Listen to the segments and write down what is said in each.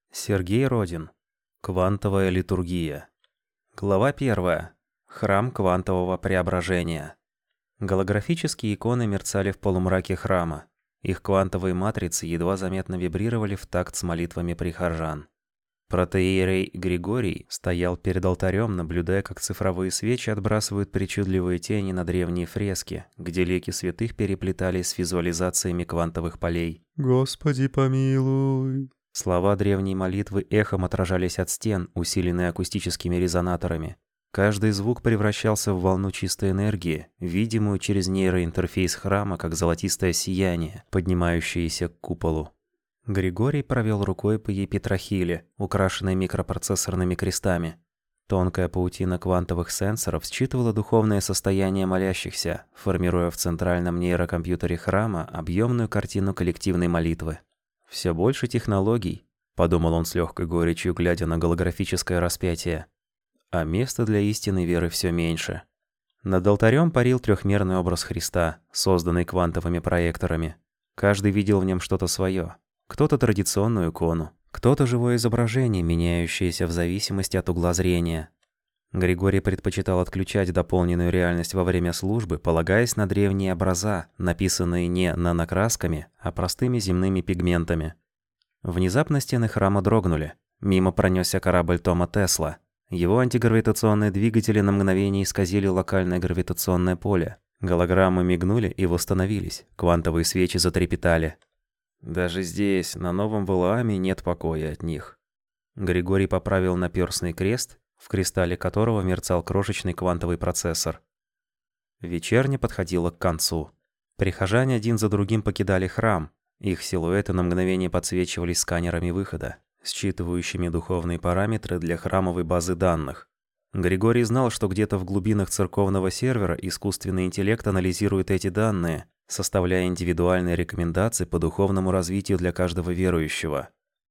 Сергей Родин. Квантовая литургия. Глава 1. Храм квантового преображения. Голографические иконы мерцали в полумраке храма. Их квантовые матрицы едва заметно вибрировали в такт с молитвами прихожан. Протоиерей Григорий стоял перед алтарем, наблюдая, как цифровые свечи отбрасывают причудливые тени на древние фрески, где лики святых переплетались с визуализациями квантовых полей. «Господи помилуй!» Слова древней молитвы эхом отражались от стен, усиленные акустическими резонаторами. Каждый звук превращался в волну чистой энергии, видимую через нейроинтерфейс храма, как золотистое сияние, поднимающееся к куполу. Григорий провел рукой по епитрахиле, украшенной микропроцессорными крестами. Тонкая паутина квантовых сенсоров считывала духовное состояние молящихся, формируя в центральном нейрокомпьютере храма объемную картину коллективной молитвы. «Все больше технологий», — подумал он с легкой горечью, глядя на голографическое распятие. А места для истинной веры все меньше. Над алтарем парил трехмерный образ Христа, созданный квантовыми проекторами. Каждый видел в нем что-то свое. Кто-то традиционную икону, кто-то живое изображение, меняющееся в зависимости от угла зрения. Григорий предпочитал отключать дополненную реальность во время службы, полагаясь на древние образа, написанные не нанокрасками, а простыми земными пигментами. Внезапно стены храма дрогнули. Мимо пронесся корабль Тома Тесла. Его антигравитационные двигатели на мгновение исказили локальное гравитационное поле. Голограммы мигнули и восстановились. Квантовые свечи затрепетали. Даже здесь, на новом Валааме, нет покоя от них. Григорий поправил наперстный крест, в кристалле которого мерцал крошечный квантовый процессор. Вечерня подходила к концу. Прихожане один за другим покидали храм. Их силуэты на мгновение подсвечивались сканерами выхода, считывающими духовные параметры для храмовой базы данных. Григорий знал, что где-то в глубинах церковного сервера искусственный интеллект анализирует эти данные, составляя индивидуальные рекомендации по духовному развитию для каждого верующего.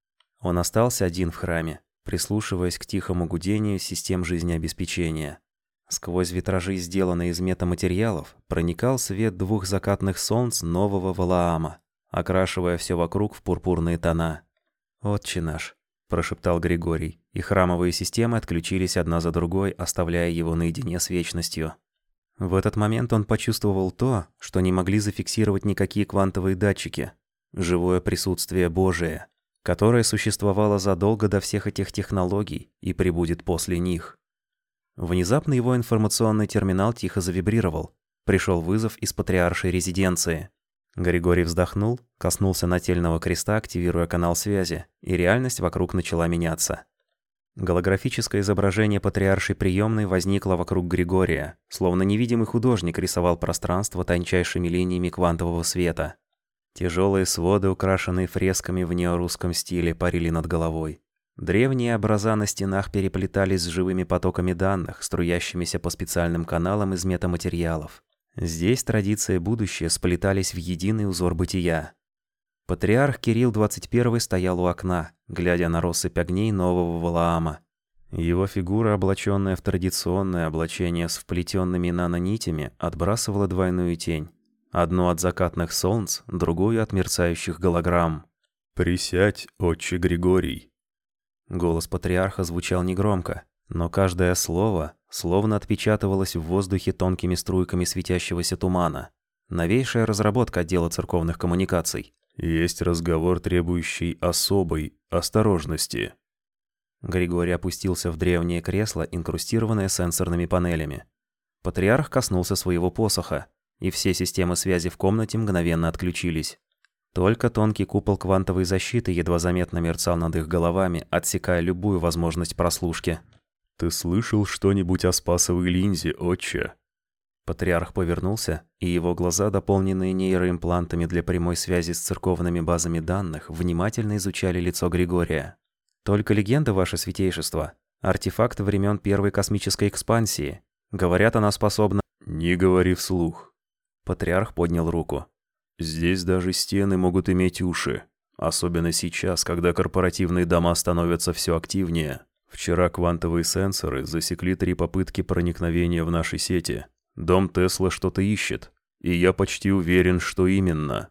Он остался один в храме, прислушиваясь к тихому гудению систем жизнеобеспечения. Сквозь витражи, сделанные из метаматериалов, проникал свет двух закатных солнц нового Валаама, окрашивая все вокруг в пурпурные тона. «Отче наш», – прошептал Григорий, и храмовые системы отключились одна за другой, оставляя его наедине с вечностью. В этот момент он почувствовал то, что не могли зафиксировать никакие квантовые датчики – живое присутствие Божие, которое существовало задолго до всех этих технологий и пребудет после них. Внезапно его информационный терминал тихо завибрировал. Пришел вызов из патриаршей резиденции. Григорий вздохнул, коснулся нательного креста, активируя канал связи, и реальность вокруг начала меняться. Голографическое изображение патриаршей приемной возникло вокруг Григория, словно невидимый художник рисовал пространство тончайшими линиями квантового света. Тяжелые своды, украшенные фресками в неорусском стиле, парили над головой. Древние образа на стенах переплетались с живыми потоками данных, струящимися по специальным каналам из метаматериалов. Здесь традиции и будущее сплетались в единый узор бытия. Патриарх Кирилл XXI стоял у окна, глядя на россыпь огней нового Валаама. Его фигура, облаченная в традиционное облачение с вплетенными нанонитями, отбрасывала двойную тень. Одну от закатных солнц, другую от мерцающих голограмм. «Присядь, отче Григорий!» Голос патриарха звучал негромко, но каждое слово словно отпечатывалось в воздухе тонкими струйками светящегося тумана. Новейшая разработка отдела церковных коммуникаций. «Есть разговор, требующий особой осторожности». Григорий опустился в древнее кресло, инкрустированное сенсорными панелями. Патриарх коснулся своего посоха, и все системы связи в комнате мгновенно отключились. Только тонкий купол квантовой защиты едва заметно мерцал над их головами, отсекая любую возможность прослушки. «Ты слышал что-нибудь о спасовой линзе, отче?» Патриарх повернулся, и его глаза, дополненные нейроимплантами для прямой связи с церковными базами данных, внимательно изучали лицо Григория. «Только легенда, ваше святейшество. Артефакт времен первой космической экспансии. Говорят, она способна...» «Не говори вслух». Патриарх поднял руку. «Здесь даже стены могут иметь уши. Особенно сейчас, когда корпоративные дома становятся все активнее. Вчера квантовые сенсоры засекли 3 попытки проникновения в наши сети. Дом Тесла что-то ищет, и я почти уверен, что именно».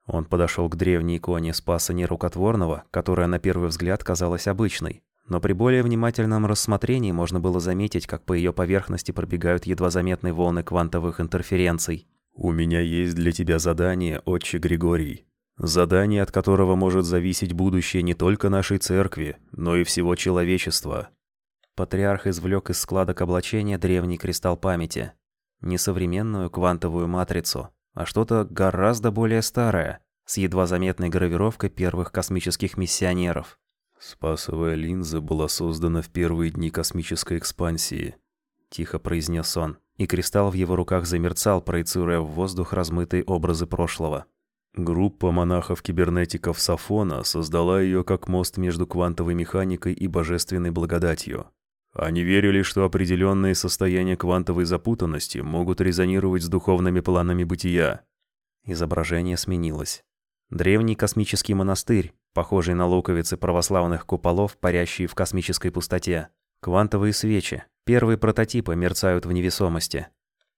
Он подошел к древней иконе Спаса Нерукотворного, которая на первый взгляд казалась обычной. Но при более внимательном рассмотрении можно было заметить, как по ее поверхности пробегают едва заметные волны квантовых интерференций. «У меня есть для тебя задание, отче Григорий. Задание, от которого может зависеть будущее не только нашей церкви, но и всего человечества». Патриарх извлек из складок облачения древний кристалл памяти. Не современную квантовую матрицу, а что-то гораздо более старое, с едва заметной гравировкой первых космических миссионеров. «Спасовая линза была создана в первые дни космической экспансии», — тихо произнес он, и кристалл в его руках замерцал, проецируя в воздух размытые образы прошлого. Группа монахов-кибернетиков Сафона создала ее как мост между квантовой механикой и божественной благодатью. Они верили, что определенные состояния квантовой запутанности могут резонировать с духовными планами бытия. Изображение сменилось. Древний космический монастырь, похожий на луковицы православных куполов, парящие в космической пустоте. Квантовые свечи, первые прототипы, мерцают в невесомости.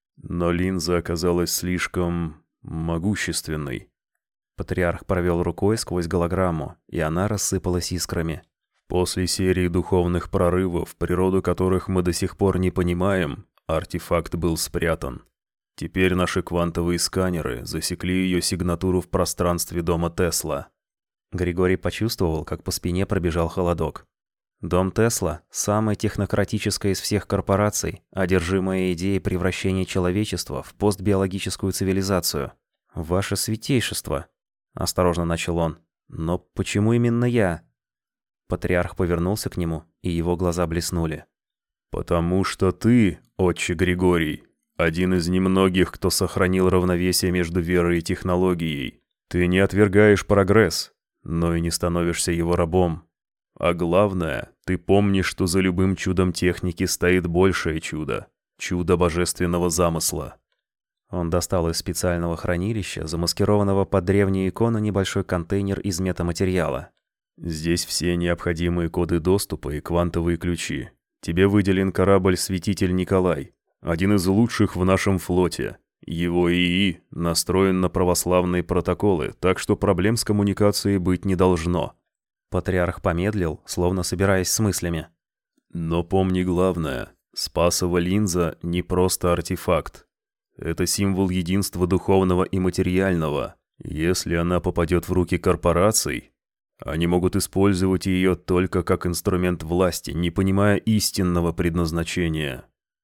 Но линза оказалась слишком могущественной. Патриарх провел рукой сквозь голограмму, и она рассыпалась искрами. После серии духовных прорывов, природу которых мы до сих пор не понимаем, артефакт был спрятан. Теперь наши квантовые сканеры засекли ее сигнатуру в пространстве дома Тесла. Григорий почувствовал, как по спине пробежал холодок. Дом Тесла – самая технократическая из всех корпораций, одержимая идеей превращения человечества в постбиологическую цивилизацию. «Ваше святейшество», – осторожно начал он, – «но почему именно я?» Патриарх повернулся к нему, и его глаза блеснули. «Потому что ты, отче Григорий, один из немногих, кто сохранил равновесие между верой и технологией. Ты не отвергаешь прогресс, но и не становишься его рабом. А главное, ты помнишь, что за любым чудом техники стоит большее чудо – чудо божественного замысла». Он достал из специального хранилища, замаскированного под древнюю икону, небольшой контейнер из метаматериала. «Здесь все необходимые коды доступа и квантовые ключи. Тебе выделен корабль-святитель Николай, один из лучших в нашем флоте. Его ИИ настроен на православные протоколы, так что проблем с коммуникацией быть не должно». Патриарх помедлил, словно собираясь с мыслями. «Но помни главное, Спасова линза не просто артефакт. Это символ единства духовного и материального. Если она попадет в руки корпораций, они могут использовать ее только как инструмент власти, не понимая истинного предназначения.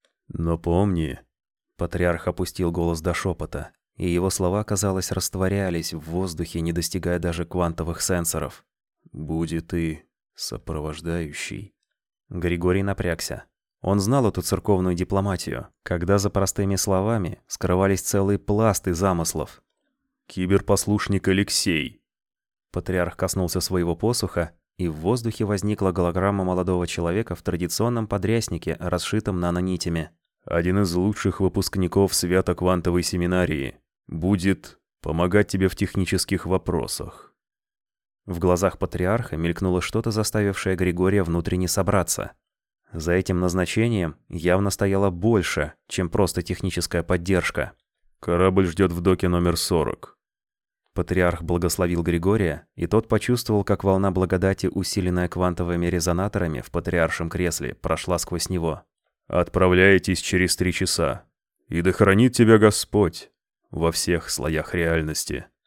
Но помни...» Патриарх опустил голос до шепота, и его слова, казалось, растворялись в воздухе, не достигая даже квантовых сенсоров. «Будет и сопровождающий». Григорий напрягся. Он знал эту церковную дипломатию, когда за простыми словами скрывались целые пласты замыслов. «Киберпослушник Алексей». Патриарх коснулся своего посоха, и в воздухе возникла голограмма молодого человека в традиционном подряснике, расшитом нанонитями. «Один из лучших выпускников Свято-Квантовой семинарии. Будет помогать тебе в технических вопросах». В глазах патриарха мелькнуло что-то, заставившее Григория внутренне собраться. За этим назначением явно стояло больше, чем просто техническая поддержка. «Корабль ждет в доке номер 40». Патриарх благословил Григория, и тот почувствовал, как волна благодати, усиленная квантовыми резонаторами в патриаршем кресле, прошла сквозь него. «Отправляйтесь через 3 часа. И да хранит тебя Господь во всех слоях реальности».